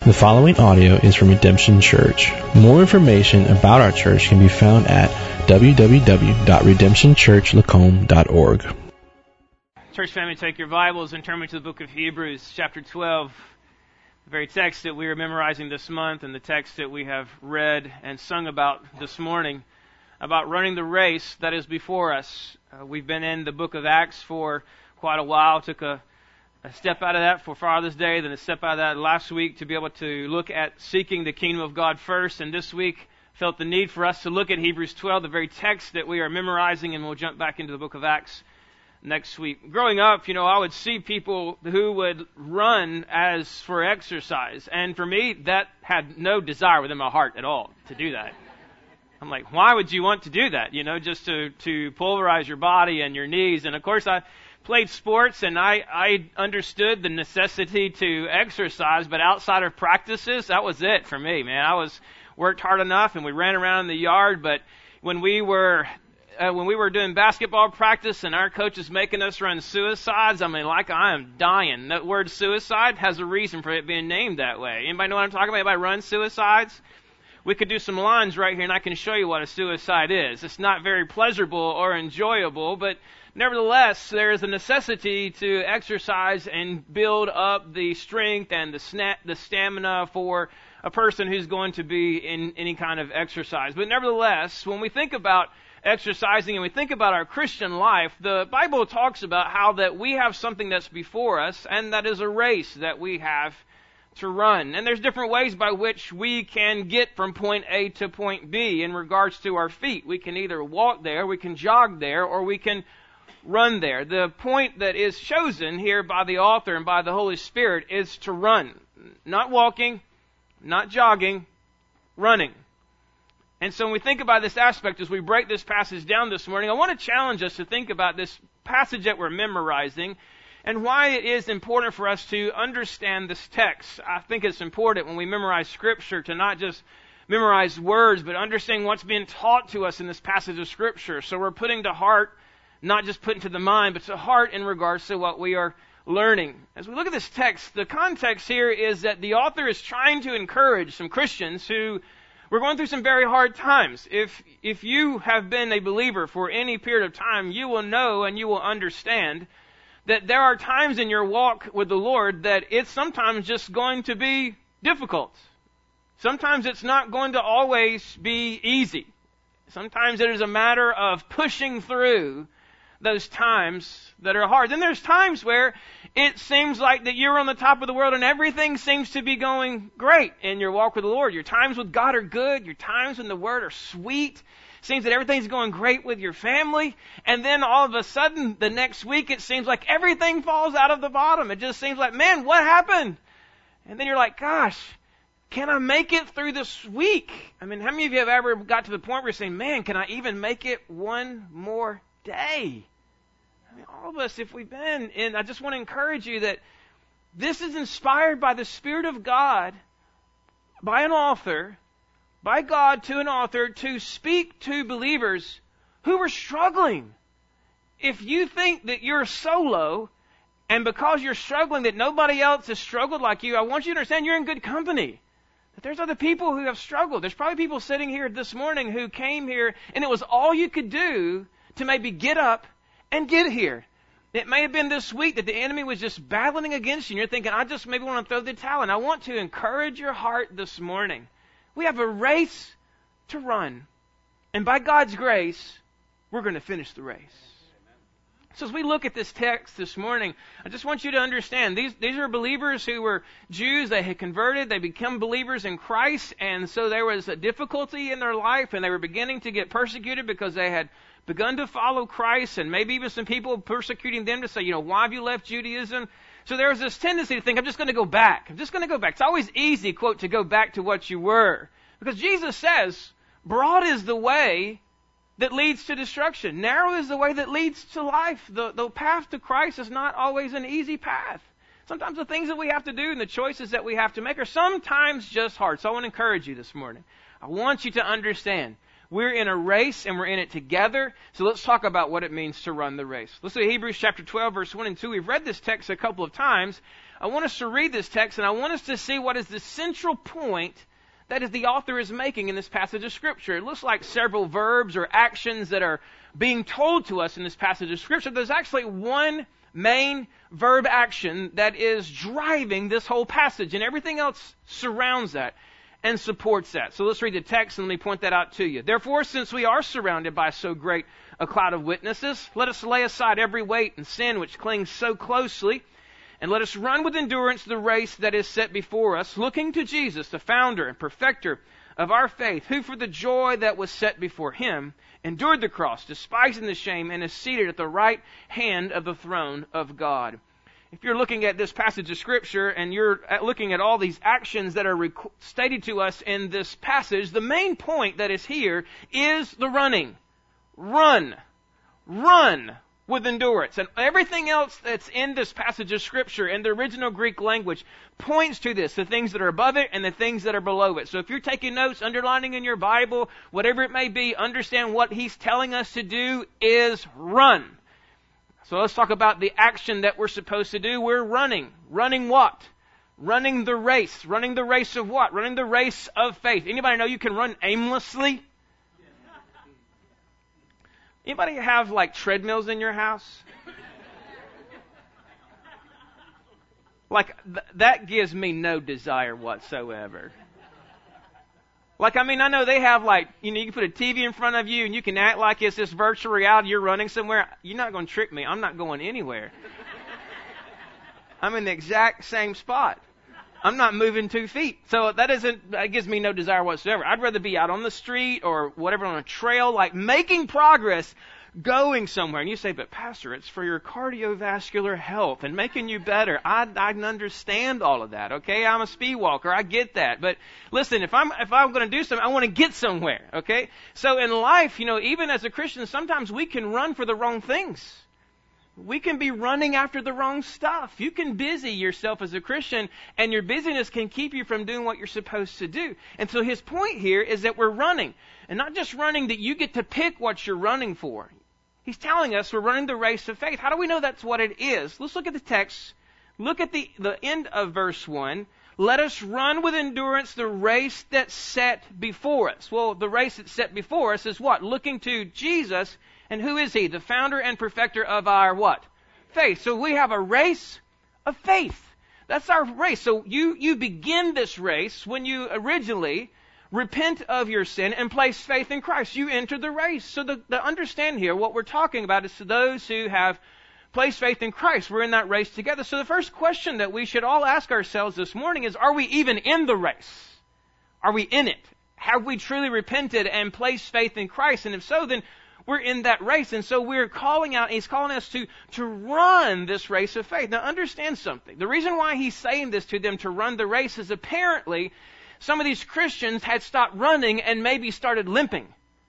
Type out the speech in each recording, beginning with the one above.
The following audio is from Redemption Church. More information about our church can be found at www.redemptionchurchlacombe.org. Church family, take your Bibles and turn me to the book of Hebrews, chapter 12. The very text that we are memorizing this month and the text that we have read and sung about this morning, about running the race that is before us. We've been in the book of Acts for quite a while. Took a step out of that for Father's Day, then a step out of that last week to be able to look at seeking the kingdom of God first. And this week felt the need for us to look at Hebrews 12, the very text that we are memorizing, and we'll jump back into the book of Acts next week. Growing up, I would see people who would run as for exercise. And for me, that had no desire within my heart at all to do that. I'm like, why would you want to do that? Just to pulverize your body and your knees. And of course, I played sports and I understood the necessity to exercise, but outside of practices, that was it for me, man. I worked hard enough and we ran around in the yard, but when we were doing basketball practice and our coach is making us run suicides, I am dying. That word suicide has a reason for it being named that way. Anybody know what I'm talking about? Anybody run suicides? We could do some lines right here and I can show you what a suicide is. It's not very pleasurable or enjoyable, but nevertheless, there is a necessity to exercise and build up the strength and the stamina for a person who's going to be in any kind of exercise. But nevertheless, when we think about exercising and we think about our Christian life, the Bible talks about how that we have something that's before us, and that is a race that we have to run. And there's different ways by which we can get from point A to point B in regards to our feet. We can either walk there, we can jog there, or we can run there. The point that is chosen here by the author and by the Holy Spirit is to run. Not walking, not jogging, running. And so when we think about this aspect, as we break this passage down this morning, I want to challenge us to think about this passage that we're memorizing and why it is important for us to understand this text. I think it's important when we memorize Scripture to not just memorize words, but understand what's being taught to us in this passage of Scripture. So we're putting to heart, not just putting to the mind, but to heart in regards to what we are learning. As we look at this text, the context here is that the author is trying to encourage some Christians who were going through some very hard times. If you have been a believer for any period of time, you will know and you will understand that there are times in your walk with the Lord that it's sometimes just going to be difficult. Sometimes it's not going to always be easy. Sometimes it is a matter of pushing through those times that are hard. Then there's times where it seems like that you're on the top of the world and everything seems to be going great in your walk with the Lord. Your times with God are good. Your times in the Word are sweet. Seems that everything's going great with your family. And then all of a sudden, the next week, it seems like everything falls out of the bottom. It just seems like, man, what happened? And then you're like, gosh, can I make it through this week? How many of you have ever got to the point where you're saying, man, can I even make it one more day? All of us, if we've been, and I just want to encourage you that this is inspired by the Spirit of God, by an author, by God to an author to speak to believers who are struggling. If you think that you're solo, and because you're struggling that nobody else has struggled like you, I want you to understand you're in good company. That there's other people who have struggled. There's probably people sitting here this morning who came here and it was all you could do to maybe get up and get here. It may have been this week that the enemy was just battling against you and you're thinking, I just maybe want to throw the towel in. I want to encourage your heart this morning. We have a race to run. And by God's grace, we're going to finish the race. So as we look at this text this morning, I just want you to understand, these are believers who were Jews. They had converted. They become believers in Christ. And so there was a difficulty in their life, and they were beginning to get persecuted because they had begun to follow Christ, and maybe even some people persecuting them to say, why have you left Judaism? So there was this tendency to think, I'm just going to go back. I'm just going to go back. It's always easy, quote, to go back to what you were. Because Jesus says, broad is the way that leads to destruction. Narrow is the way that leads to life. The path to Christ is not always an easy path. Sometimes the things that we have to do and the choices that we have to make are sometimes just hard. So I want to encourage you this morning. I want you to understand We're in a race and we're in it together. So let's talk about what it means to run the race. Let's look at Hebrews chapter 12, verse 1 and 2. We've read this text a couple of times. I want us to read this text and I want us to see what is the central point that is the author is making in this passage of Scripture. It looks like several verbs or actions that are being told to us in this passage of Scripture. There's actually one main verb action that is driving this whole passage, and everything else surrounds that and supports that. So let's read the text and let me point that out to you. Therefore, since we are surrounded by so great a cloud of witnesses, let us lay aside every weight and sin which clings so closely, and let us run with endurance the race that is set before us, looking to Jesus, the founder and perfecter of our faith, who for the joy that was set before him endured the cross, despising the shame, and is seated at the right hand of the throne of God. If you're looking at this passage of Scripture and you're looking at all these actions that are stated to us in this passage, the main point that is here is the running. Run. Run with endurance. And everything else that's in this passage of Scripture in the original Greek language points to this, the things that are above it and the things that are below it. So if you're taking notes, underlining in your Bible, whatever it may be, understand what he's telling us to do is run. So let's talk about the action that we're supposed to do. We're running. Running what? Running the race. Running the race of what? Running the race of faith. Anybody know you can run aimlessly? Anybody have like treadmills in your house? Like, that gives me no desire whatsoever. Like, I mean, I know they have like, you can put a TV in front of you and you can act like it's this virtual reality, you're running somewhere. You're not going to trick me. I'm not going anywhere. I'm in the exact same spot. I'm not moving 2 feet. So that gives me no desire whatsoever. I'd rather be out on the street or whatever on a trail, like making progress, going somewhere. And you say, but Pastor, it's for your cardiovascular health and making you better. I understand all of that, okay? I'm a speed walker. I get that. But listen, if I'm going to do something, I want to get somewhere, okay? So in life, even as a Christian, sometimes we can run for the wrong things. We can be running after the wrong stuff. You can busy yourself as a Christian, and your busyness can keep you from doing what you're supposed to do. And so his point here is that we're running. And not just running that you get to pick what you're running for. He's telling us we're running the race of faith. How do we know that's what it is? Let's look at the text. Look at the end of verse 1. Let us run with endurance the race that's set before us. Well, the race that's set before us is what? Looking to Jesus. And who is he? The founder and perfecter of our what? Faith. So we have a race of faith. That's our race. So you begin this race when you originally repent of your sin and place faith in Christ. You enter the race. So to understand here, what we're talking about is to those who have placed faith in Christ. We're in that race together. So the first question that we should all ask ourselves this morning is, are we even in the race? Are we in it? Have we truly repented and placed faith in Christ? And if so, then we're in that race. And so we're calling out, he's calling us to run this race of faith. Now understand something. The reason why he's saying this to them to run the race is apparently some of these Christians had stopped running and maybe started limping.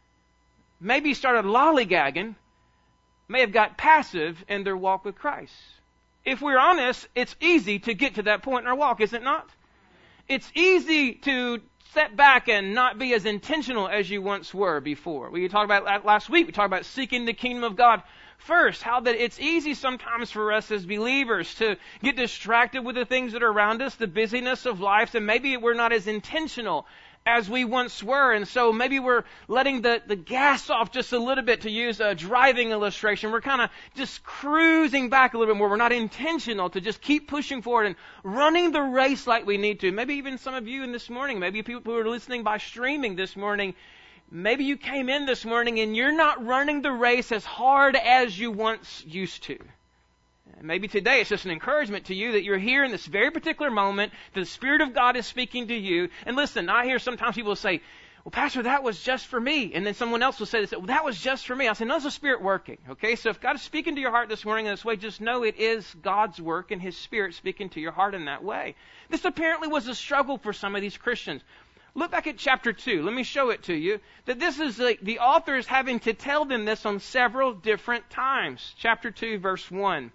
Maybe started lollygagging. May have got passive in their walk with Christ. If we're honest, it's easy to get to that point in our walk, is it not? It's easy to step back and not be as intentional as you once were before. We talked about that last week. We talked about seeking the kingdom of God first. How that it's easy sometimes for us as believers to get distracted with the things that are around us, the busyness of life, and maybe we're not as intentional as we once were. And so maybe we're letting the gas off just a little bit, to use a driving illustration. We're kind of just cruising back a little bit more. We're not intentional to just keep pushing forward and running the race like we need to. Maybe even some of you in this morning, maybe people who are listening by streaming this morning, maybe you came in this morning and you're not running the race as hard as you once used to. Maybe today it's just an encouragement to you that you're here in this very particular moment, that the Spirit of God is speaking to you. And listen, I hear sometimes people say, well, Pastor, that was just for me. And then someone else will say, well, that was just for me. I say, no, it's the Spirit working. Okay, so if God is speaking to your heart this morning in this way, just know it is God's work and His Spirit speaking to your heart in that way. This apparently was a struggle for some of these Christians. Look back at chapter 2. Let me show it to you. That this is the author is having to tell them this on several different times. Chapter 2, verse 1.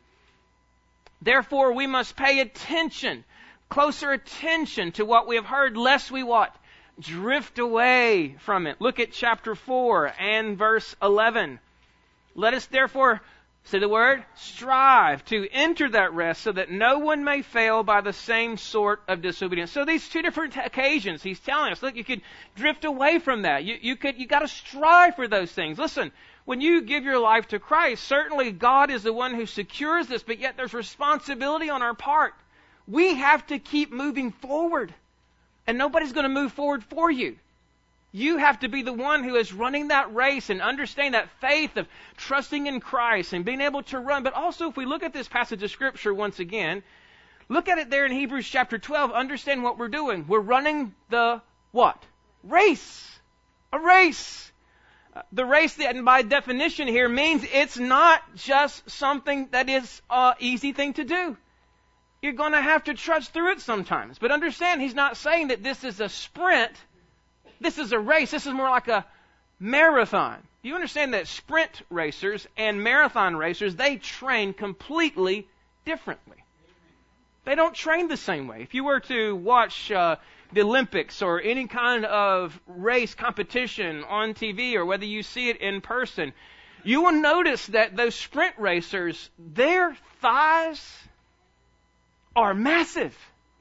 Therefore, we must pay attention, closer attention to what we have heard, lest we what? drift away from it. Look at chapter 4 and verse 11. Let us therefore, say the word, strive to enter that rest so that no one may fail by the same sort of disobedience. So these two different occasions, he's telling us, look, you could drift away from that. You got to strive for those things. Listen, when you give your life to Christ, certainly God is the one who secures this, but yet there's responsibility on our part. We have to keep moving forward. And nobody's going to move forward for you. You have to be the one who is running that race and understanding that faith of trusting in Christ and being able to run. But also, if we look at this passage of Scripture once again, look at it there in Hebrews chapter 12, understand what we're doing. We're running the what? Race. A race. The race, that by definition here, means it's not just something that is an easy thing to do. You're going to have to trudge through it sometimes. But understand, he's not saying that this is a sprint. This is a race. This is more like a marathon. Do you understand that sprint racers and marathon racers, they train completely differently? They don't train the same way. If you were to watch the Olympics or any kind of race competition on TV or whether you see it in person, you will notice that those sprint racers, their thighs are massive.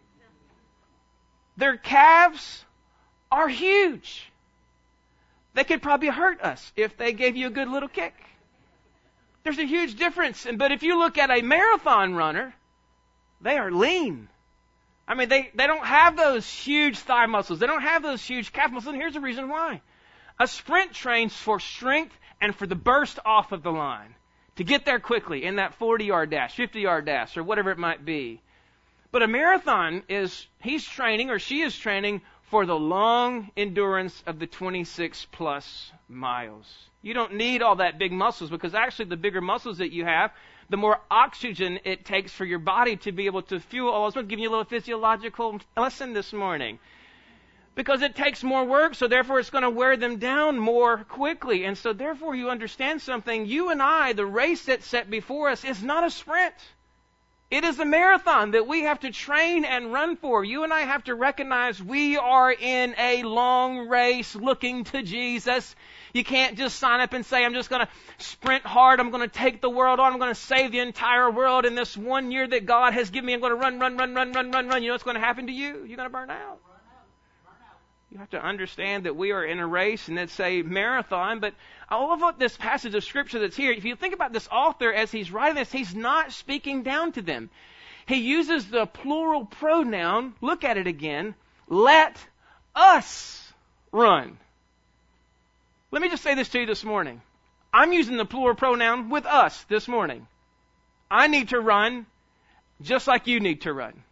Their calves are huge. They could probably hurt us if they gave you a good little kick. There's a huge difference. But if you look at a marathon runner, they are lean. I mean, they don't have those huge thigh muscles. They don't have those huge calf muscles. And here's the reason why. A sprint trains for strength and for the burst off of the line. To get there quickly in that 40-yard dash, 50-yard dash, or whatever it might be. But a marathon he's training or she is training for the long endurance of the 26 plus miles. You don't need all that big muscles because actually the bigger muscles that you have, the more oxygen it takes for your body to be able to fuel. I was going to give you a little physiological lesson this morning. Because it takes more work, so therefore it's going to wear them down more quickly. And so therefore you understand something. You and I, the race that's set before us is not a sprint. It is a marathon that we have to train and run for. You and I have to recognize we are in a long race looking to Jesus. You can't just sign up and say, I'm just going to sprint hard. I'm going to take the world on. I'm going to save the entire world in this 1 year that God has given me. I'm going to run. You know what's going to happen to you? You're going to burn out. You have to understand that we are in a race and it's a marathon. But all of this passage of Scripture that's here, if you think about this author as he's writing this, he's not speaking down to them. He uses the plural pronoun. Look at it again. Let us run. Let me just say this to you this morning. I'm using the plural pronoun with us this morning. I need to run just like you need to run.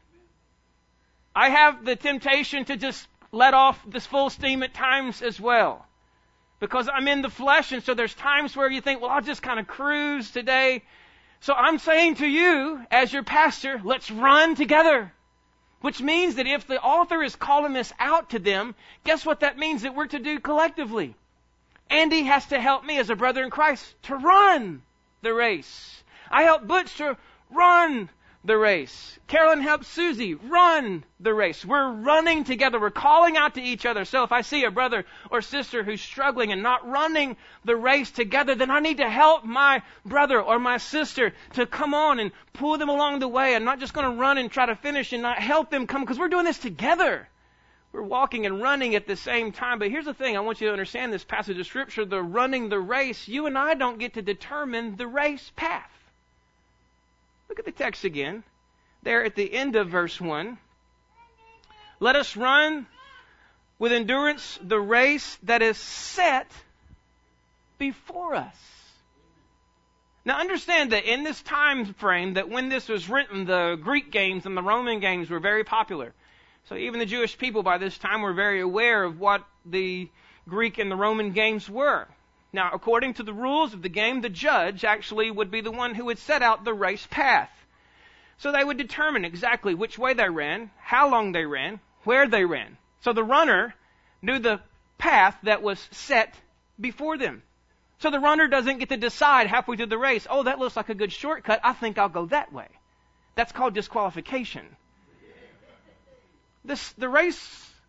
I have the temptation to just let off this full steam at times as well. Because I'm in the flesh, and so there's times where you think, well, I'll just kind of cruise today. So I'm saying to you, as your pastor, let's run together. Which means that if the author is calling this out to them, guess what that means that we're to do collectively? Andy has to help me as a brother in Christ to run the race. I help Butch to run the race. Carolyn helps Susie run the race. We're running together. We're calling out to each other. So if I see a brother or sister who's struggling and not running the race together, then I need to help my brother or my sister to come on and pull them along the way. I'm not just going to run and try to finish and not help them come because we're doing this together. We're walking and running at the same time. But here's the thing. I want you to understand this passage of Scripture, the running the race. You and I don't get to determine the race path. Look at the text again. There at the end of verse 1. Let us run with endurance the race that is set before us. Now understand that in this time frame, that when this was written, the Greek games and the Roman games were very popular. So even the Jewish people by this time were very aware of what the Greek and the Roman games were. Now, according to the rules of the game, the judge actually would be the one who would set out the race path. So they would determine exactly which way they ran, how long they ran, where they ran. So the runner knew the path that was set before them. So the runner doesn't get to decide halfway through the race, oh, that looks like a good shortcut, I think I'll go that way. That's called disqualification. The race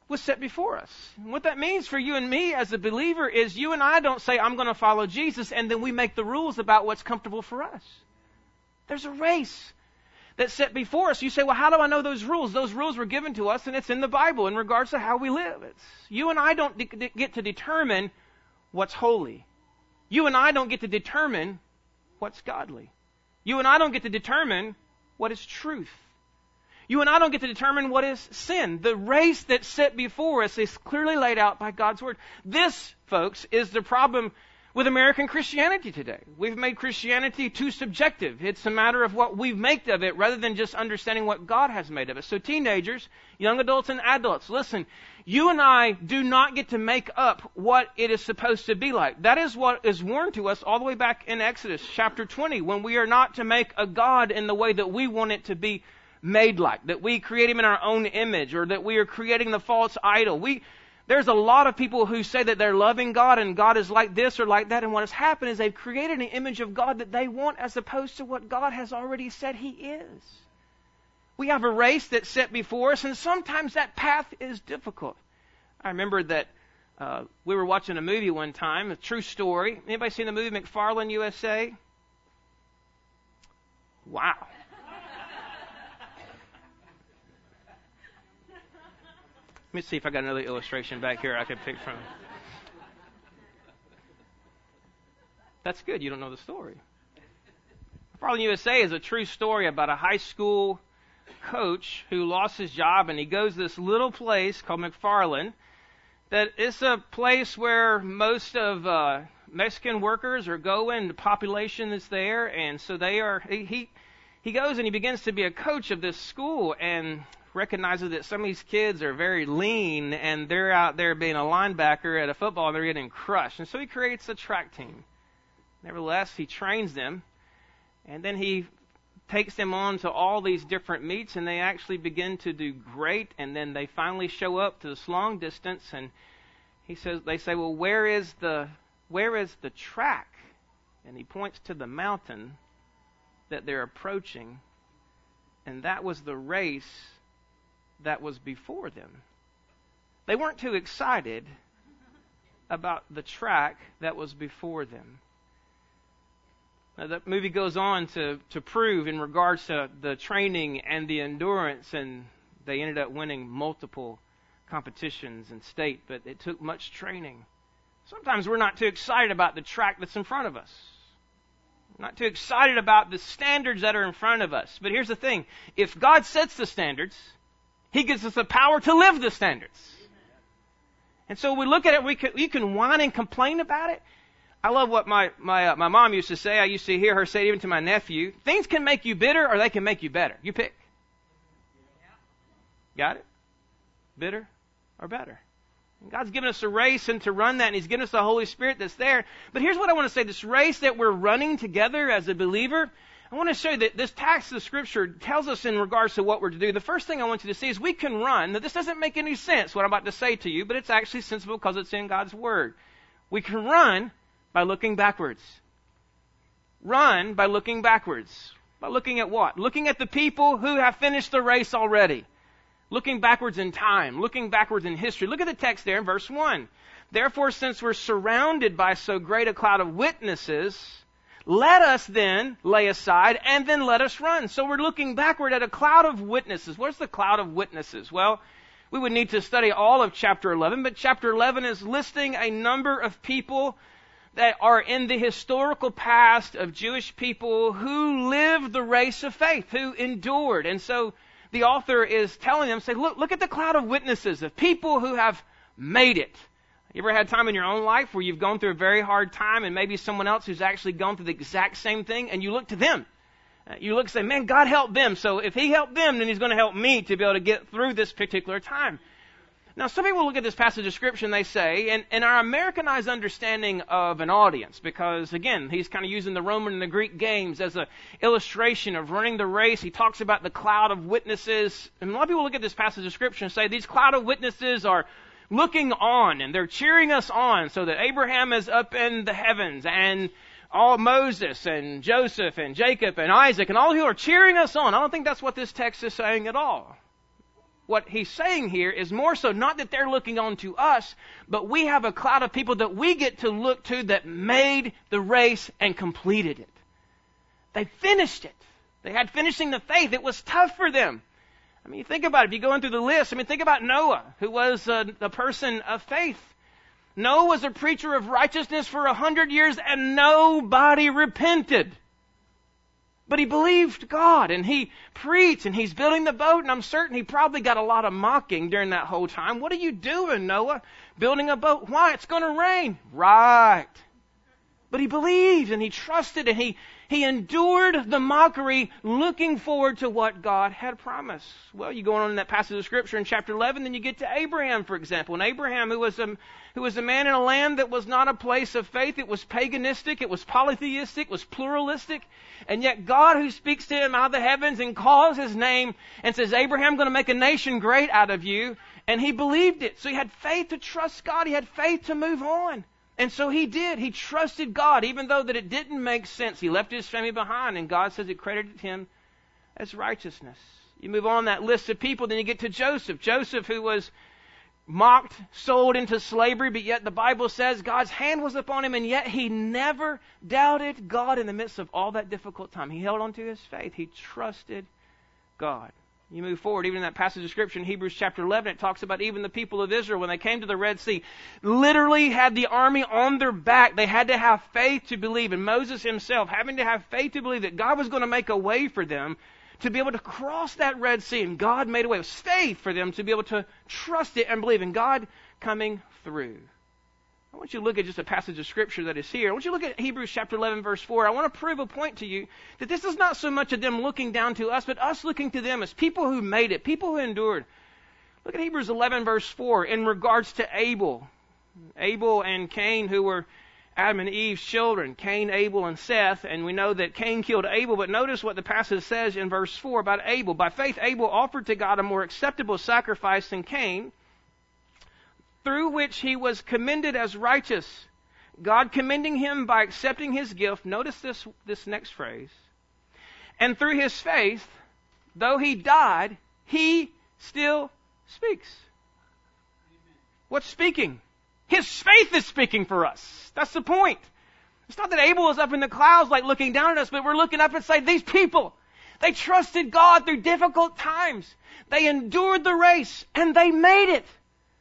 was set before us. And what that means for you and me as a believer is you and I don't say, I'm going to follow Jesus, and then we make the rules about what's comfortable for us. There's a race that's set before us. You say, well, how do I know those rules? Those rules were given to us, and it's in the Bible in regards to how we live. You and I don't get to determine what's holy. You and I don't get to determine what's godly. You and I don't get to determine what is truth. You and I don't get to determine what is sin. The race that's set before us is clearly laid out by God's Word. This, folks, is the problem with American Christianity today. We've made Christianity too subjective. It's a matter of what we make of it rather than just understanding what God has made of it. So teenagers, young adults, and adults, listen, you and I do not get to make up what it is supposed to be like. That is what is warned to us all the way back in Exodus chapter 20, when we are not to make a God in the way that we want it to be made like, that we create him in our own image, or that we are creating the false idol. There's a lot of people who say that they're loving God and God is like this or like that, and what has happened is they've created an image of God that they want as opposed to what God has already said He is. We have a race that's set before us, and sometimes that path is difficult. I remember that we were watching a movie one time, a true story. Anybody seen the movie McFarland USA? Wow. Let me see if I got another illustration back here I could pick from. That's good. You don't know the story. McFarland USA is a true story about a high school coach who lost his job, and he goes to this little place called McFarland. That is a place where most of Mexican workers are going. The population is there, and so they are. He goes and he begins to be a coach of this school, and recognizes that some of these kids are very lean and they're out there being a linebacker at a football and they're getting crushed. And so he creates a track team. Nevertheless, he trains them, and then he takes them on to all these different meets, and they actually begin to do great. And then they finally show up to this long distance, and they say, well, where is the track? And he points to the mountain that they're approaching, and that was the race that was before them. They weren't too excited about the track that was before them. Now, the movie goes on to prove in regards to the training and the endurance, and they ended up winning multiple competitions in state, but it took much training. Sometimes we're not too excited about the track that's in front of us. Not too excited about the standards that are in front of us. But here's the thing. If God sets the standards, He gives us the power to live the standards. And so we look at it, you can whine and complain about it. I love what my mom used to say. I used to hear her say it even to my nephew. Things can make you bitter or they can make you better. You pick. Got it? Bitter or better. And God's given us a race and to run that, and He's given us the Holy Spirit that's there. But here's what I want to say. This race that we're running together as a believer, I want to show you that this text of Scripture tells us in regards to what we're to do. The first thing I want you to see is we can run. Now, this doesn't make any sense, what I'm about to say to you, but it's actually sensible because it's in God's Word. We can run by looking backwards. Run by looking backwards. By looking at what? Looking at the people who have finished the race already. Looking backwards in time. Looking backwards in history. Look at the text there in verse 1. Therefore, since we're surrounded by so great a cloud of witnesses, let us then lay aside and then let us run. So we're looking backward at a cloud of witnesses. What's the cloud of witnesses? Well, we would need to study all of chapter 11, but chapter 11 is listing a number of people that are in the historical past of Jewish people who lived the race of faith, who endured. And so the author is telling them, say, look at the cloud of witnesses, of people who have made it. You ever had time in your own life where you've gone through a very hard time and maybe someone else who's actually gone through the exact same thing, and you look to them? You look and say, man, God helped them. So if He helped them, then He's going to help me to be able to get through this particular time. Now, some people look at this passage of Scripture and they say, and our Americanized understanding of an audience, because, again, he's kind of using the Roman and the Greek games as an illustration of running the race. He talks about the cloud of witnesses. And a lot of people look at this passage of Scripture and say, these cloud of witnesses are looking on, and they're cheering us on, so that Abraham is up in the heavens, and all Moses and Joseph and Jacob and Isaac and all who are cheering us on. I don't think that's what this text is saying at all. what he's saying here is more so not that they're looking on to us, but we have a cloud of people that we get to look to that made the race and completed it. They finished it. They had finishing the faith. It was tough for them. I mean, you think about it. If you go in through the list, think about Noah, who was a person of faith. Noah was a preacher of righteousness for 100 years and nobody repented. But he believed God and he preached and he's building the boat, and I'm certain he probably got a lot of mocking during that whole time. What are you doing, Noah? Building a boat. Why? It's going to rain. Right. But he believed and he trusted and he endured the mockery looking forward to what God had promised. Well, you go on in that passage of Scripture in chapter 11, then you get to Abraham, for example. And Abraham, who was a man in a land that was not a place of faith. It was paganistic. It was polytheistic. It was pluralistic. And yet God, who speaks to him out of the heavens and calls his name and says, Abraham, I'm going to make a nation great out of you. And he believed it. So he had faith to trust God. He had faith to move on. And so he did. He trusted God, even though that it didn't make sense. He left his family behind, and God says it credited him as righteousness. You move on that list of people, then you get to Joseph. Joseph, who was mocked, sold into slavery, but yet the Bible says God's hand was upon him, and yet he never doubted God in the midst of all that difficult time. He held on to his faith. He trusted God. You move forward, even in that passage of Scripture in Hebrews chapter 11, it talks about even the people of Israel, when they came to the Red Sea, literally had the army on their back. They had to have faith to believe. And Moses himself, having to have faith to believe that God was going to make a way for them to be able to cross that Red Sea. And God made a way. It was faith for them to be able to trust it and believe in God coming through. I want you to look at just a passage of Scripture that is here. I want you to look at Hebrews chapter 11, verse 4. I want to prove a point to you that this is not so much of them looking down to us, but us looking to them as people who made it, people who endured. Look at Hebrews 11, verse 4, in regards to Abel. Abel and Cain, who were Adam and Eve's children. Cain, Abel, and Seth. And we know that Cain killed Abel, but notice what the passage says in verse 4 about Abel. By faith, Abel offered to God a more acceptable sacrifice than Cain, through which he was commended as righteous, God commending him by accepting his gift. Notice this next phrase. And through his faith, though he died, he still speaks. What's speaking? His faith is speaking for us. That's the point. It's not that Abel is up in the clouds like looking down at us, but we're looking up and saying, these people, they trusted God through difficult times. They endured the race and they made it.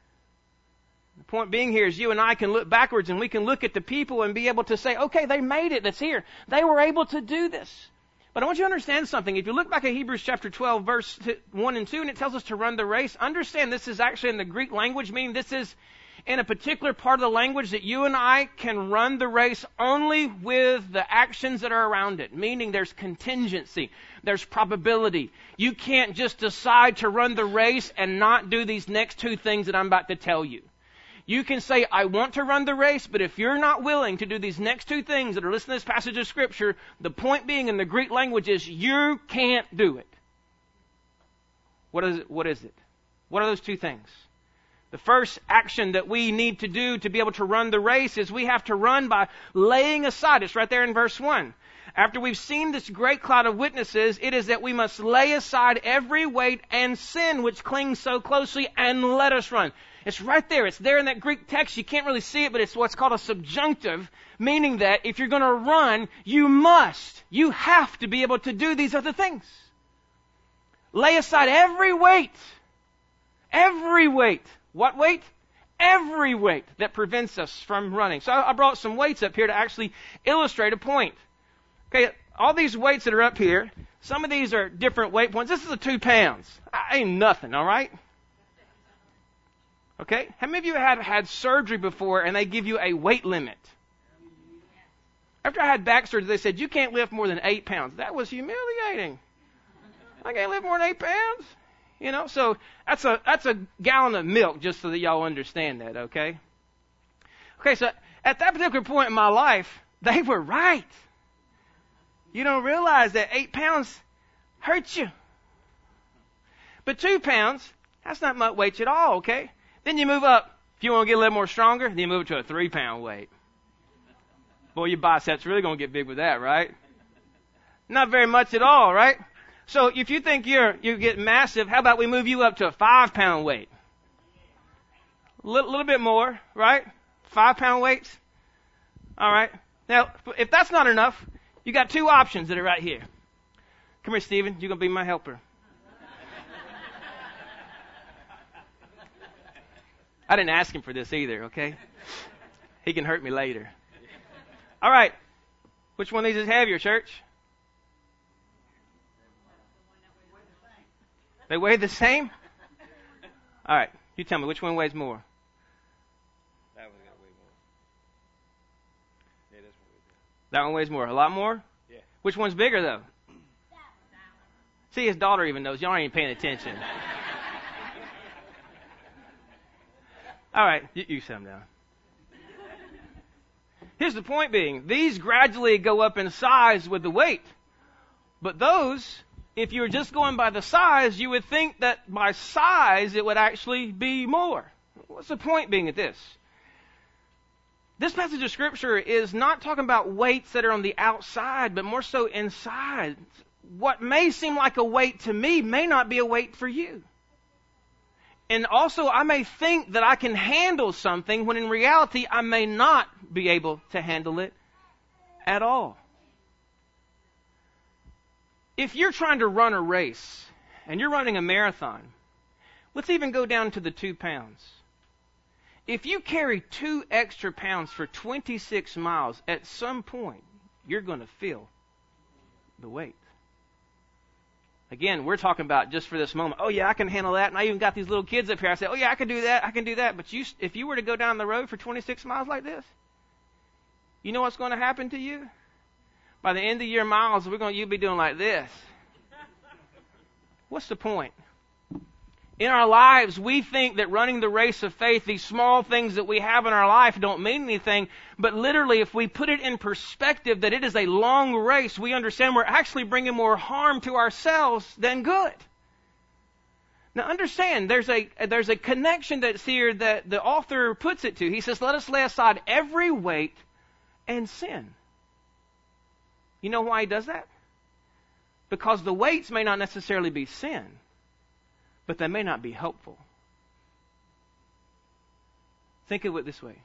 The point being here is you and I can look backwards and we can look at the people and be able to say, okay, they made it. That's here. They were able to do this. But I want you to understand something. If you look back at Hebrews chapter 12, verse 1 and 2, and it tells us to run the race, understand this is actually in the Greek language, meaning this is in a particular part of the language that you and I can run the race only with the actions that are around it, meaning there's contingency, there's probability. You can't just decide to run the race and not do these next two things that I'm about to tell you. You can say, I want to run the race, but if you're not willing to do these next two things that are listed in this passage of Scripture, the point being in the Greek language is you can't do it. What is it? What are those two things? The first action that we need to do to be able to run the race is we have to run by laying aside. It's right there in verse 1. After we've seen this great cloud of witnesses, it is that we must lay aside every weight and sin which clings so closely and let us run. It's right there. It's there in that Greek text. You can't really see it, but it's what's called a subjunctive, meaning that if you're going to run, you have to be able to do these other things. Lay aside every weight. Every weight. What weight? Every weight that prevents us from running. So I brought some weights up here to actually illustrate a point. Okay, all these weights that are up here, some of these are different weight points. This is a 2 pounds. Ain't nothing, all right? Okay, how many of you have had surgery before and they give you a weight limit? After I had back surgery, they said, you can't lift more than 8 pounds. That was humiliating. I can't lift more than 8 pounds? You know, so that's a gallon of milk, just so that y'all understand that, okay? Okay, so at that particular point in my life, they were right. You don't realize that 8 pounds hurts you. But 2 pounds, that's not much weight at all, okay? Then you move up. If you want to get a little more stronger, then you move to a 3 pound weight. Boy, your biceps really going to get big with that, right? Not very much at all, right? So if you think you get massive, how about we move you up to a 5-pound weight? Little bit more, right? 5-pound weights. All right. Now, if that's not enough, you got 2 options that are right here. Come here, Stephen. You're going to be my helper. I didn't ask him for this either, okay? He can hurt me later. All right. Which one of these is heavier, church? They weigh the same? All right. You tell me, which one weighs more? That one's got to weigh more. Yeah, this one weighs more. That one weighs more. A lot more? Yeah. Which one's bigger, though? See, his daughter even knows. Y'all ain't paying attention. All right. You sit down. Here's the point being, these gradually go up in size with the weight. But those, if you were just going by the size, you would think that by size it would actually be more. What's the point being at this? This passage of Scripture is not talking about weights that are on the outside, but more so inside. What may seem like a weight to me may not be a weight for you. And also, I may think that I can handle something when in reality I may not be able to handle it at all. If you're trying to run a race and you're running a marathon, let's even go down to the 2 pounds. If you carry 2 extra pounds for 26 miles, at some point you're going to feel the weight. Again, we're talking about just for this moment. Oh yeah, I can handle that. And I even got these little kids up here. I say, oh yeah, I can do that. I can do that. But if you were to go down the road for 26 miles like this, you know what's going to happen to you? By the end of your miles, you'll be doing like this. What's the point? In our lives, we think that running the race of faith, these small things that we have in our life don't mean anything. But literally, if we put it in perspective that it is a long race, we understand we're actually bringing more harm to ourselves than good. Now understand, there's a connection that's here that the author puts it to. He says, let us lay aside every weight and sin. You know why he does that? Because the weights may not necessarily be sin, but they may not be helpful. Think of it this way.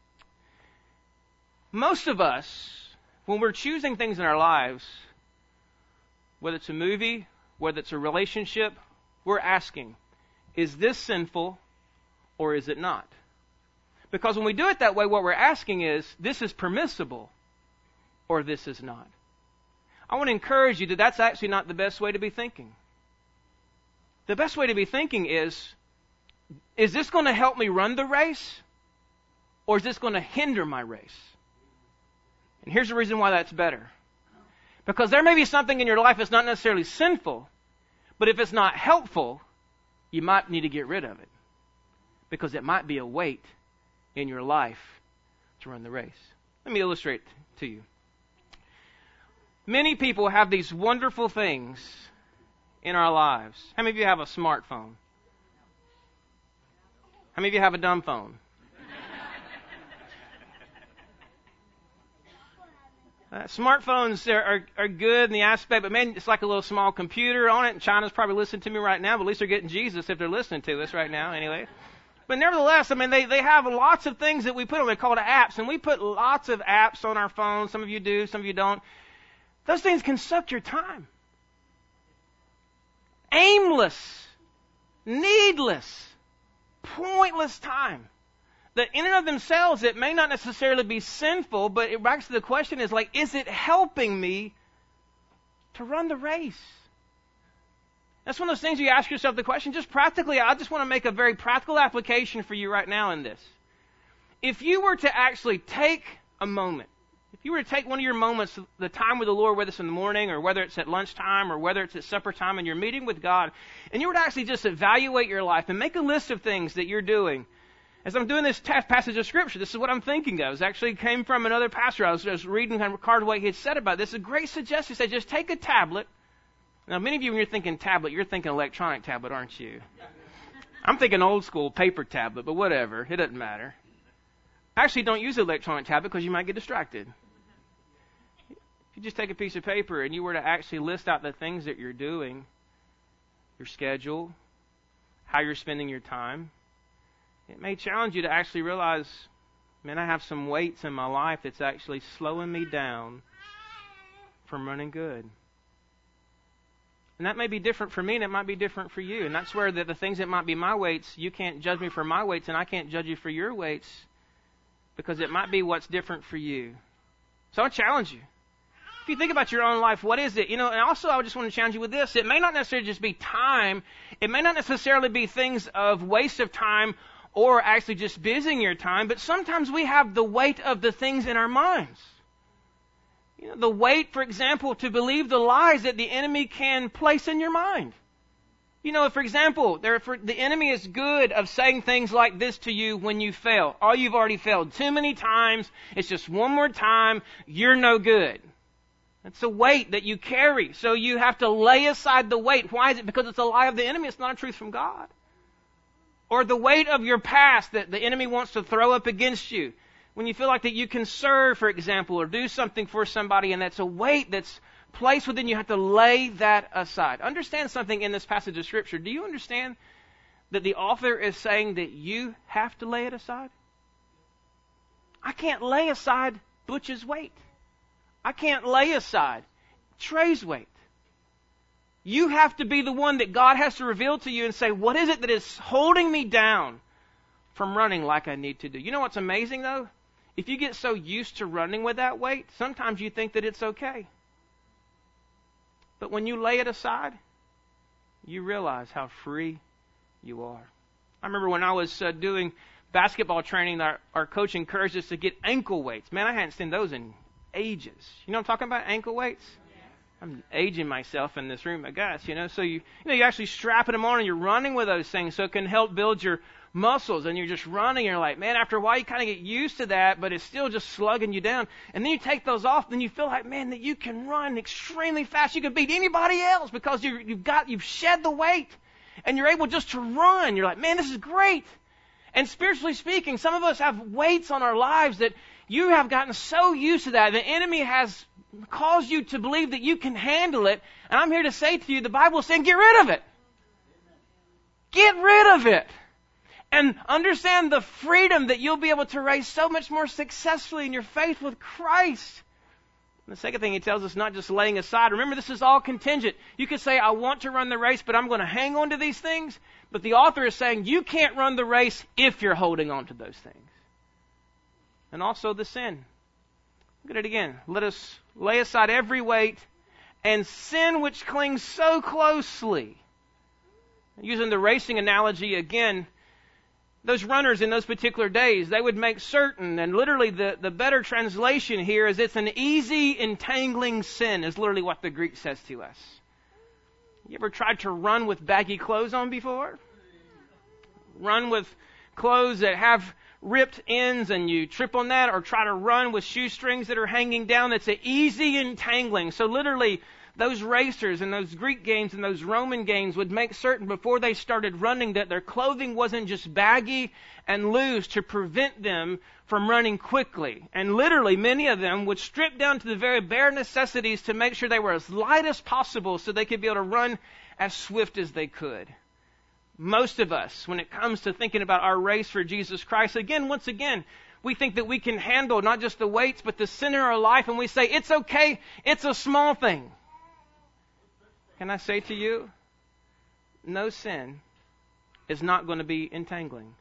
Most of us, when we're choosing things in our lives, whether it's a movie, whether it's a relationship, we're asking, is this sinful or is it not? Because when we do it that way, what we're asking is, this is permissible or this is not. I want to encourage you that that's actually not the best way to be thinking. The best way to be thinking is this going to help me run the race or is this going to hinder my race? And here's the reason why that's better. Because there may be something in your life that's not necessarily sinful, but if it's not helpful, you might need to get rid of it. Because it might be a weight in your life to run the race. Let me illustrate to you. Many people have these wonderful things in our lives. How many of you have a smartphone? How many of you have a dumb phone? Smartphones are good in the aspect, but man, it's like a little small computer on it, and China's probably listening to me right now, but at least they're getting Jesus if they're listening to us right now anyway. But nevertheless, I mean, they have lots of things that we put on. They're called apps, and we put lots of apps on our phones. Some of you do, some of you don't. Those things can suck your time. Aimless, needless, pointless time. That in and of themselves, it may not necessarily be sinful, but it backs to the question is like, is it helping me to run the race? That's one of those things you ask yourself the question, just practically, I just want to make a very practical application for you right now in this. If you were to actually take a moment, if you were to take one of your moments, the time with the Lord, whether it's in the morning or whether it's at lunchtime or whether it's at supper time and you're meeting with God, and you were to actually just evaluate your life and make a list of things that you're doing. As I'm doing this passage of Scripture, this is what I'm thinking of. It actually came from another pastor. I was just reading kind of what he had said about this. A great suggestion. He said, just take a tablet. Now, many of you, when you're thinking tablet, you're thinking electronic tablet, aren't you? I'm thinking old school paper tablet, but whatever. It doesn't matter. Actually, don't use an electronic tablet because you might get distracted. you just take a piece of paper and you were to actually list out the things that you're doing, your schedule, how you're spending your time, it may challenge you to actually realize, man, I have some weights in my life that's actually slowing me down from running good. And that may be different for me, and it might be different for you. And that's where the things that might be my weights, you can't judge me for my weights, and I can't judge you for your weights, because it might be what's different for you. So I challenge you. If you think about your own life, what is it? And also I just want to challenge you with this. It may not necessarily just be time. It may not necessarily be things of waste of time or actually just busying your time, but sometimes we have the weight of the things in our minds. The weight, for example, to believe the lies that the enemy can place in your mind. For example, the enemy is good of saying things like this to you when you fail. Oh, you've already failed too many times. It's just one more time. You're no good. That's a weight that you carry. So you have to lay aside the weight. Why is it? Because it's a lie of the enemy. It's not a truth from God. Or the weight of your past that the enemy wants to throw up against you. When you feel like that you can serve, for example, or do something for somebody, and that's a weight that's placed within you, have to lay that aside. Understand something in this passage of Scripture. Do you understand that the author is saying that you have to lay it aside? I can't lay aside Butch's weight. I can't lay aside Trey's weight. You have to be the one that God has to reveal to you and say, what is it that is holding me down from running like I need to do? You know what's amazing, though? If you get so used to running with that weight, sometimes you think that it's okay. But when you lay it aside, you realize how free you are. I remember when I was doing basketball training, our coach encouraged us to get ankle weights. Man, I hadn't seen those in ages. You know what I'm talking about? Ankle weights? I'm aging myself in this room, I guess. So you actually strapping them on and you're running with those things, so it can help build your muscles, and you're just running, and you're like, man, after a while you kind of get used to that, but it's still just slugging you down. And then you take those off, then you feel like, man, that you can run extremely fast. You can beat anybody else because you've shed the weight, and you're able just to run. You're like, man, this is great. And spiritually speaking, some of us have weights on our lives that you have gotten so used to that. The enemy has caused you to believe that you can handle it. And I'm here to say to you, the Bible is saying, get rid of it. Get rid of it. And understand the freedom that you'll be able to raise so much more successfully in your faith with Christ. And the second thing he tells us, not just laying aside. Remember, this is all contingent. You could say, I want to run the race, but I'm going to hang on to these things. But the author is saying, you can't run the race if you're holding on to those things. And also the sin. Look at it again. Let us lay aside every weight and sin which clings so closely. Using the racing analogy again, those runners in those particular days, they would make certain, and literally the better translation here is it's an easy entangling sin, is literally what the Greek says to us. You ever tried to run with baggy clothes on before? Run with clothes that have ripped ends and you trip on that, or try to run with shoestrings that are hanging down. It's an easy entangling. So literally, those racers and those Greek games and those Roman games would make certain before they started running that their clothing wasn't just baggy and loose to prevent them from running quickly. And literally, many of them would strip down to the very bare necessities to make sure they were as light as possible so they could be able to run as swift as they could. Most of us, when it comes to thinking about our race for Jesus Christ, once again, we think that we can handle not just the weights, but the sin in our life, and we say, it's okay, it's a small thing. Can I say to you, no sin is not going to be entangling.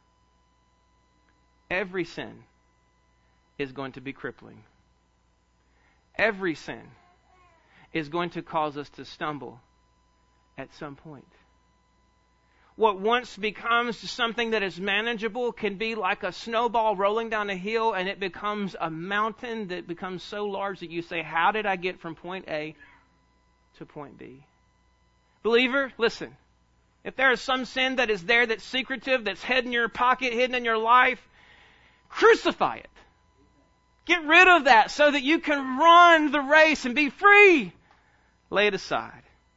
Every sin is going to be crippling. Every sin is going to cause us to stumble at some point. What once becomes something that is manageable can be like a snowball rolling down a hill, and it becomes a mountain that becomes so large that you say, how did I get from point A to point B? Believer, listen. If there is some sin that is there that's secretive, that's hidden in your pocket, hidden in your life, crucify it. Get rid of that so that you can run the race and be free. Lay it aside.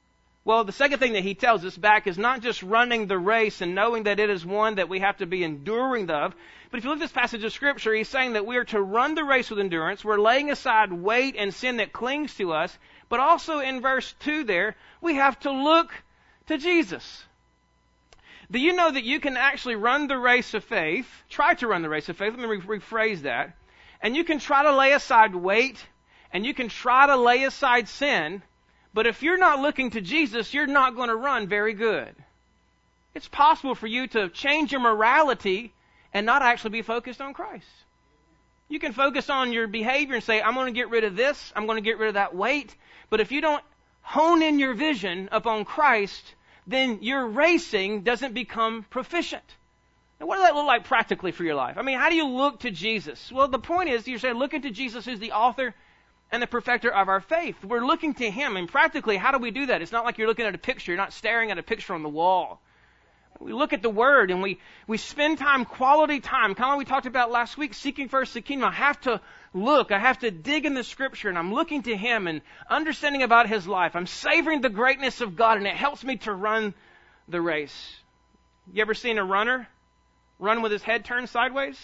Well, the second thing that he tells us back is not just running the race and knowing that it is one that we have to be enduring of, but if you look at this passage of Scripture, he's saying that we are to run the race with endurance. We're laying aside weight and sin that clings to us, but also in verse 2 there, we have to look to Jesus. Do you know that you can actually run the race of faith, try to run the race of faith, let me rephrase that, and you can try to lay aside weight, and you can try to lay aside sin, but if you're not looking to Jesus, you're not going to run very good. It's possible for you to change your morality and not actually be focused on Christ. You can focus on your behavior and say, I'm going to get rid of this, I'm going to get rid of that weight, but if you don't hone in your vision upon Christ, then your racing doesn't become proficient. Now, what does that look like practically for your life? I mean, how do you look to Jesus? Well, the point is, you're saying, looking to Jesus who's the author and the perfecter of our faith. We're looking to Him, and practically, how do we do that? It's not like you're looking at a picture. You're not staring at a picture on the wall. We look at the Word, and we spend time, quality time, kind of like we talked about last week, seeking first the kingdom. I have to look. I have to dig in the Scripture, and I'm looking to Him and understanding about His life. I'm savoring the greatness of God, and it helps me to run the race. You ever seen a runner run with his head turned sideways?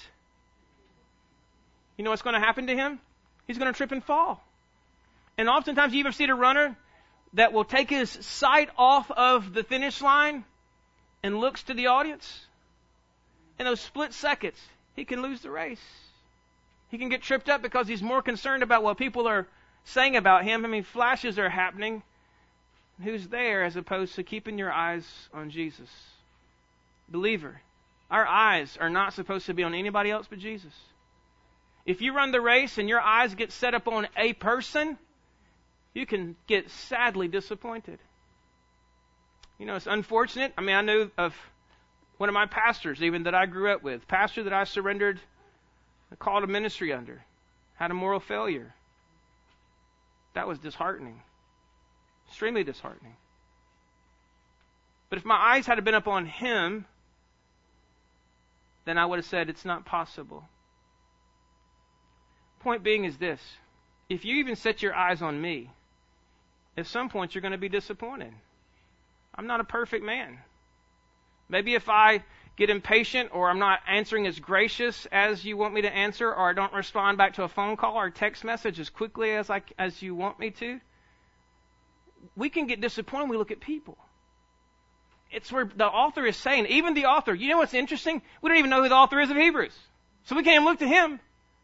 You know what's going to happen to him? He's going to trip and fall. And oftentimes you even see a runner that will take his sight off of the finish line and looks to the audience. In those split seconds, he can lose the race. He can get tripped up because he's more concerned about what people are saying about him. I mean, flashes are happening. Who's there as opposed to keeping your eyes on Jesus? Believer, our eyes are not supposed to be on anybody else but Jesus. If you run the race and your eyes get set up on a person, you can get sadly disappointed. You know, it's unfortunate. I mean, I know of one of my pastors, even that I grew up with, pastor that I surrendered a call to ministry under, had a moral failure. That was disheartening. Extremely disheartening. But if my eyes had been up on him, then I would have said it's not possible. Point being is this. If you even set your eyes on me, at some point you're going to be disappointed. I'm not a perfect man. Maybe if I get impatient or I'm not answering as gracious as you want me to answer, or I don't respond back to a phone call or a text message as quickly as you want me to, we can get disappointed when we look at people. It's where the author is saying, even the author, you know what's interesting? We don't even know who the author is of Hebrews. So we can't even look to him.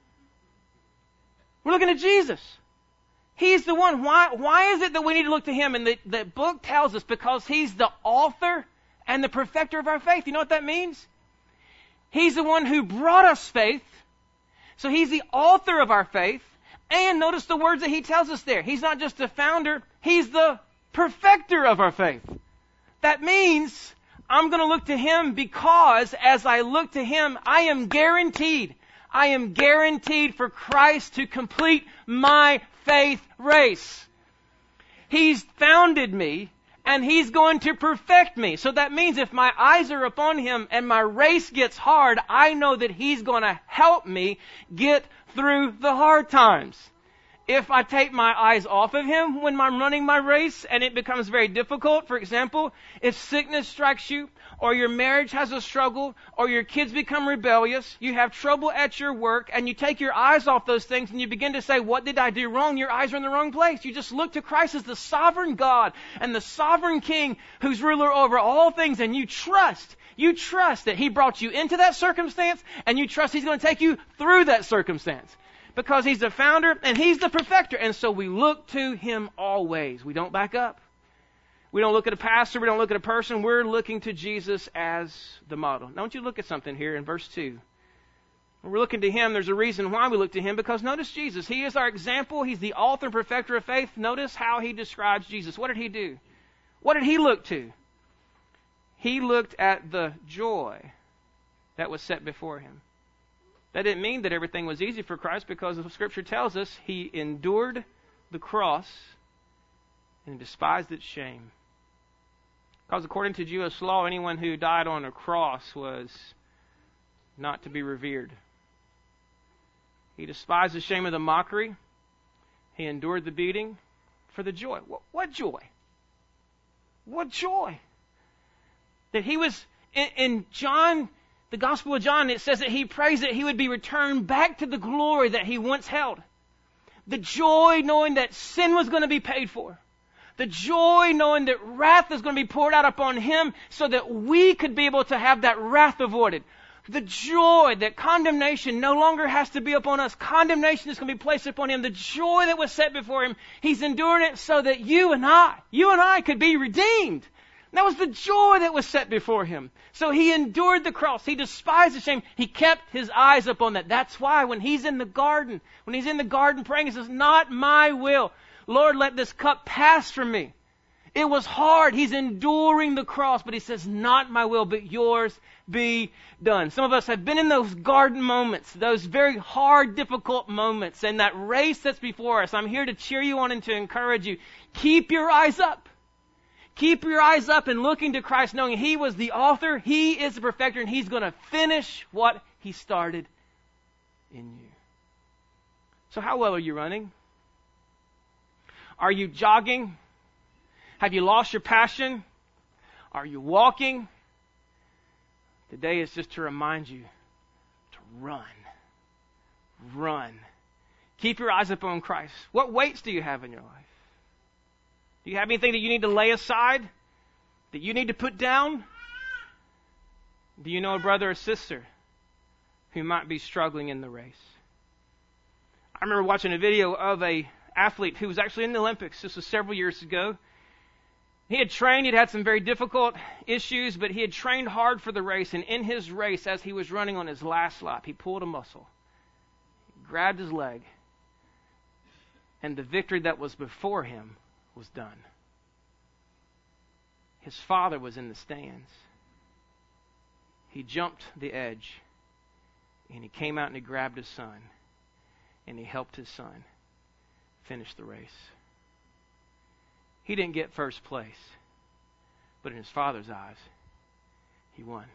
We're looking at Jesus. He's the one. Why is it that we need to look to him? And the book tells us because he's the author and the perfecter of our faith. You know what that means? He's the one who brought us faith. So he's the author of our faith. And notice the words that he tells us there. He's not just the founder. He's the perfecter of our faith. That means I'm going to look to him because as I look to him, I am guaranteed for Christ to complete my faith race. He's founded me and he's going to perfect me. So that means if my eyes are upon him and my race gets hard, I know that he's going to help me get through the hard times. If I take my eyes off of him when I'm running my race and it becomes very difficult, for example, if sickness strikes you, or your marriage has a struggle, or your kids become rebellious, you have trouble at your work, and you take your eyes off those things and you begin to say, what did I do wrong? Your eyes are in the wrong place. You just look to Christ as the sovereign God and the sovereign King who's ruler over all things, and you trust that he brought you into that circumstance, and you trust he's going to take you through that circumstance. Because he's the founder and he's the perfecter. And so we look to him always. We don't back up. We don't look at a pastor. We don't look at a person. We're looking to Jesus as the model. Now, I want you to look at something here in verse 2. When we're looking to him, there's a reason why we look to him. Because notice Jesus. He is our example. He's the author and perfecter of faith. Notice how he describes Jesus. What did he do? What did he look to? He looked at the joy that was set before him. That didn't mean that everything was easy for Christ, because the Scripture tells us he endured the cross and despised its shame. Because according to Jewish law, anyone who died on a cross was not to be revered. He despised the shame of the mockery. He endured the beating for the joy. What joy? What joy! That he was, in John, the Gospel of John, it says that he prays that he would be returned back to the glory that he once held. The joy knowing that sin was going to be paid for. The joy knowing that wrath is going to be poured out upon him so that we could be able to have that wrath avoided. The joy that condemnation no longer has to be upon us. Condemnation is going to be placed upon him. The joy that was set before him, he's enduring it so that you and I could be redeemed. That was the joy that was set before him. So he endured the cross. He despised the shame. He kept his eyes upon that. That's why when he's in the garden praying, he says, not my will. Lord, let this cup pass from me. It was hard. He's enduring the cross, but he says, not my will, but yours be done. Some of us have been in those garden moments, those very hard, difficult moments, and that race that's before us. I'm here to cheer you on and to encourage you. Keep your eyes up. Keep your eyes up and looking to Christ, knowing He was the author, He is the perfecter, and He's going to finish what He started in you. So how well are you running? Are you jogging? Have you lost your passion? Are you walking? Today is just to remind you to run. Run. Keep your eyes upon Christ. What weights do you have in your life? Do you have anything that you need to lay aside? That you need to put down? Do you know a brother or sister who might be struggling in the race? I remember watching a video of a athlete who was actually in the Olympics. This was several years ago. He had trained, he'd had some very difficult issues, but he had trained hard for the race. And in his race, as he was running on his last lap, he pulled a muscle. He grabbed his leg. And the victory that was before him was done. His father was in the stands. He jumped the edge. And he came out and he grabbed his son. And he helped his son finish the race. He didn't get first place, but in his father's eyes, he won.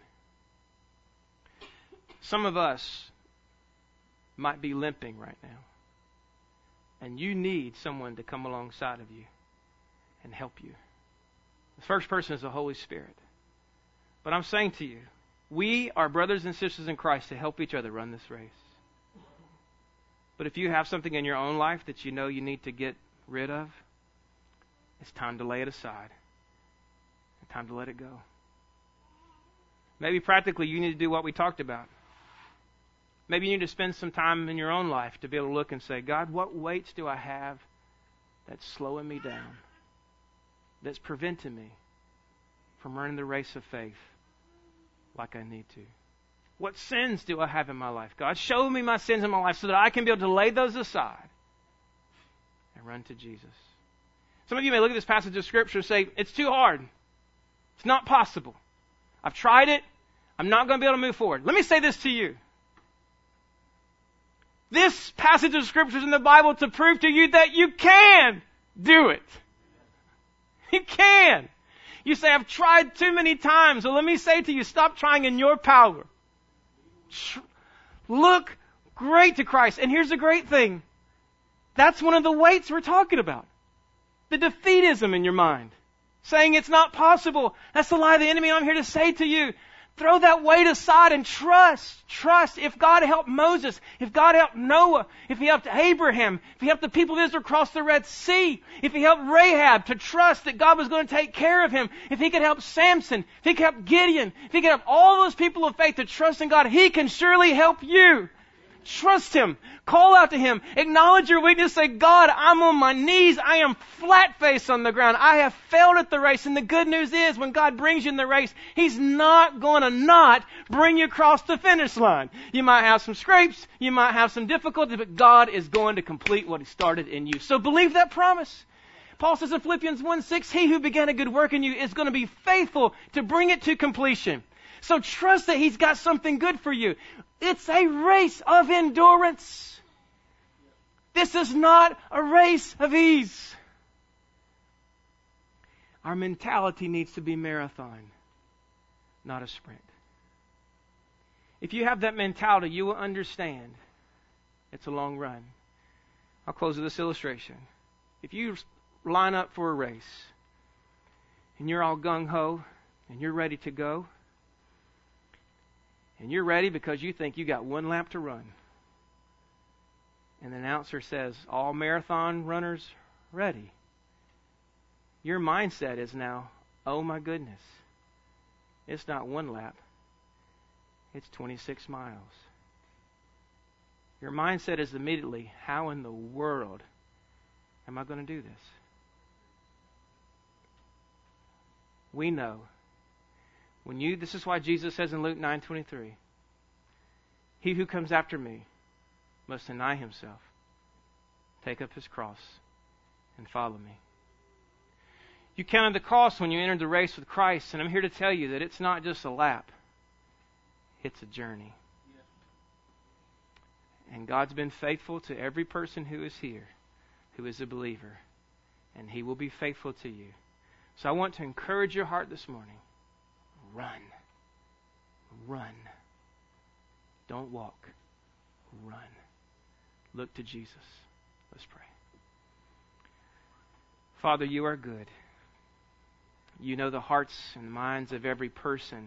Some of us might be limping right now, and you need someone to come alongside of you and help you. The first person is the Holy Spirit. But I'm saying to you, we are brothers and sisters in Christ to help each other run this race. But if you have something in your own life that you know you need to get rid of, it's time to lay it aside. It's time to let it go. Maybe practically you need to do what we talked about. Maybe you need to spend some time in your own life to be able to look and say, God, what weights do I have that's slowing me down? That's preventing me from running the race of faith like I need to? What sins do I have in my life? God, show me my sins in my life so that I can be able to lay those aside and run to Jesus. Some of you may look at this passage of Scripture and say, it's too hard. It's not possible. I've tried it. I'm not going to be able to move forward. Let me say this to you. This passage of Scripture is in the Bible to prove to you that you can do it. You can. You say, I've tried too many times. Well, let me say to you, stop trying in your power. Look great to Christ. And here's the great thing. That's one of the weights we're talking about. The defeatism in your mind. Saying it's not possible. That's the lie of the enemy. I'm here to say to you, throw that weight aside and trust. Trust. If God helped Moses, if God helped Noah, if He helped Abraham, if He helped the people of Israel cross the Red Sea, if He helped Rahab to trust that God was going to take care of him, if He could help Samson, if He could help Gideon, if He could help all those people of faith to trust in God, He can surely help you. Trust Him. Call out to Him. Acknowledge your weakness. Say, God, I'm on my knees. I am flat-faced on the ground. I have failed at the race. And the good news is, when God brings you in the race, He's not going to not bring you across the finish line. You might have some scrapes. You might have some difficulties. But God is going to complete what He started in you. So believe that promise. Paul says in Philippians 1:6, He who began a good work in you is going to be faithful to bring it to completion. So trust that He's got something good for you. It's a race of endurance. This is not a race of ease. Our mentality needs to be marathon, not a sprint. If you have that mentality, you will understand it's a long run. I'll close with this illustration. If you line up for a race and you're all gung-ho, and you're ready to go, and you're ready because you think you got one lap to run. And the announcer says, all marathon runners ready. Your mindset is now, oh my goodness, it's not one lap, it's 26 miles. Your mindset is immediately, how in the world am I going to do this? We know. This is why Jesus says in Luke 9:23, he who comes after me must deny himself, take up his cross, and follow me. You counted the cost when you entered the race with Christ, and I'm here to tell you that it's not just a lap, it's a journey. And God's been faithful to every person who is here, who is a believer, and He will be faithful to you. So I want to encourage your heart this morning. Run. Run. Don't walk. Run. Look to Jesus. Let's pray. Father, you are good. You know the hearts and minds of every person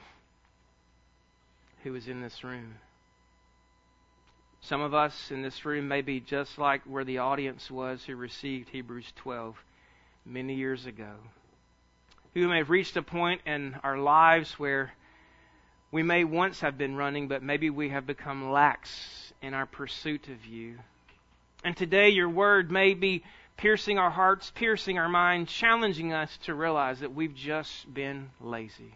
who is in this room. Some of us in this room may be just like where the audience was who received Hebrews 12 many years ago. Who may have reached a point in our lives where we may once have been running, but maybe we have become lax in our pursuit of you. And today your word may be piercing our hearts, piercing our minds, challenging us to realize that we've just been lazy.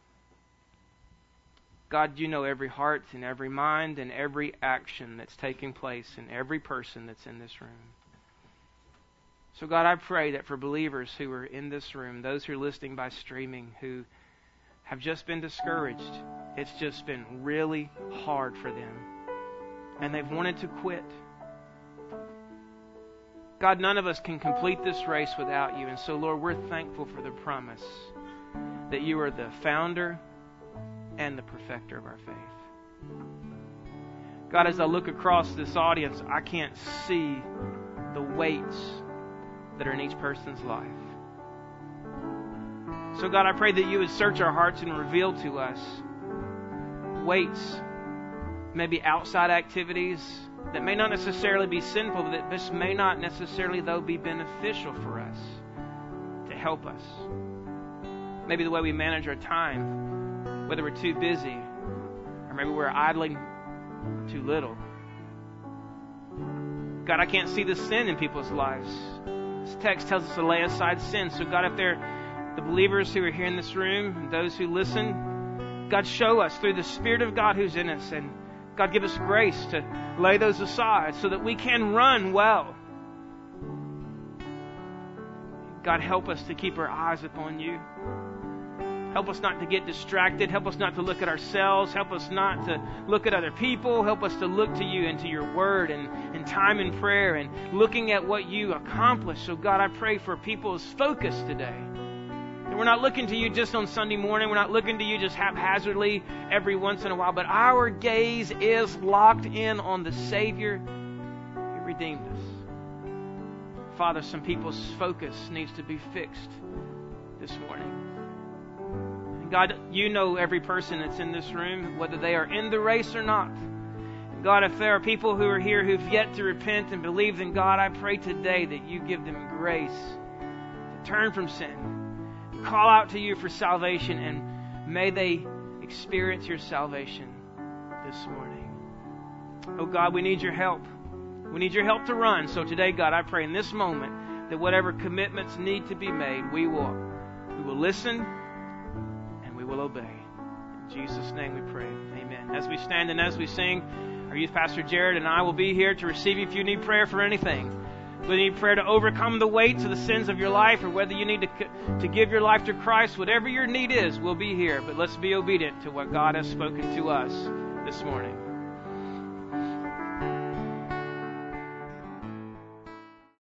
God, you know every heart and every mind and every action that's taking place in every person that's in this room. So God, I pray that for believers who are in this room, those who are listening by streaming, who have just been discouraged, it's just been really hard for them, and they've wanted to quit. God, none of us can complete this race without you, and so Lord, we're thankful for the promise that you are the founder and the perfecter of our faith. God, as I look across this audience, I can't see the weights that are in each person's life. So God, I pray that you would search our hearts and reveal to us weights, maybe outside activities that may not necessarily be sinful, that this may not necessarily, though, be beneficial for us to help us. Maybe the way we manage our time, whether we're too busy, or maybe we're idling too little. God, I can't see the sin in people's lives. This text tells us to lay aside sin. So God, if they're the believers who are here in this room, and those who listen, God, show us through the Spirit of God who's in us. And God, give us grace to lay those aside so that we can run well. God, help us to keep our eyes upon you. Help us not to get distracted. Help us not to look at ourselves. Help us not to look at other people. Help us to look to you and to your word and time in prayer and looking at what you accomplished. So God, I pray for people's focus today. And we're not looking to you just on Sunday morning. We're not looking to you just haphazardly every once in a while. But our gaze is locked in on the Savior who redeemed us. Father, some people's focus needs to be fixed this morning. God, you know every person that's in this room, whether they are in the race or not. God, if there are people who are here who've yet to repent and believe in God, I pray today that you give them grace to turn from sin, call out to you for salvation, and may they experience your salvation this morning. Oh God, we need your help. We need your help to run. So today, God, I pray in this moment that whatever commitments need to be made, we will listen, will obey. In Jesus' name we pray. Amen. As we stand and as we sing, our youth pastor Jared and I will be here to receive you if you need prayer for anything. Whether you need prayer to overcome the weights of the sins of your life, or whether you need to give your life to Christ, whatever your need is, we'll be here. But let's be obedient to what God has spoken to us this morning.